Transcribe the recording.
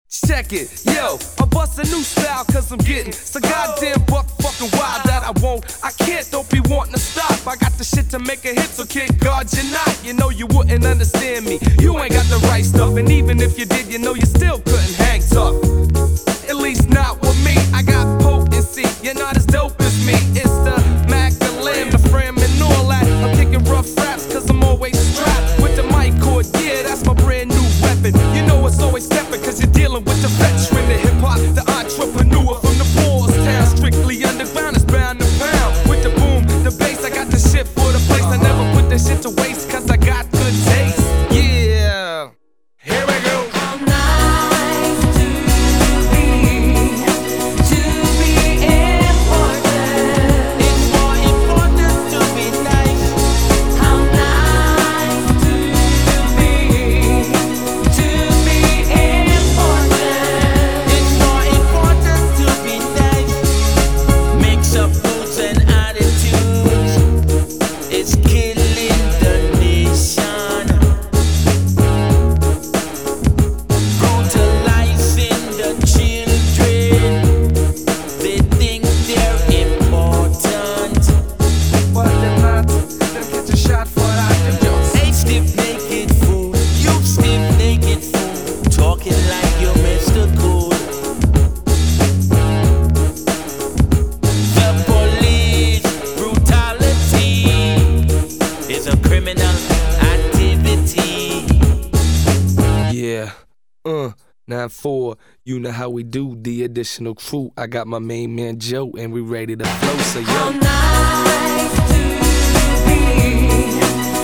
Check it, yo, I bust a new style cause I'm getting so goddamn buck fucking wild that I can't, don't be wanting to stop. I got the shit to make a hit, so kid, guard you're not. You know you wouldn't understand me, you ain't got the right stuff. And even if you did, you know you still couldn't hang tough. At least not with me, I got potency, you're not as dope as me. It's the Mac, the Lamb, the Fram and all that. I'm kicking rough raps cause I'm always strapped with the mic cord, yeah, that's my brand new weapon. You know it's always stepping cause you're dealing with the veteran, the hip-hop, the entrepreneur from the poor's town. Strictly underground is bound to pound. With the boom, the bass, I got the shit for the place. I never put that shit to waste cause I got good taste. Yeah, here we go. How nice to be important. It's more important to be nice. How nice to be important. It's more important to be nice. Mix up moods and attitudes. It's killing the nation. Brutalizing the children. They think they're important. But them not, them get a shot for that, them just. Hey, stiff naked fool. You stiff naked fool. Talking like you're Mr. Cool. The police brutality is a criminal activity. Yeah, 9-4, you know how we do. The additional crew, I got my main man Joe, and we ready to flow. So How yo, nice to be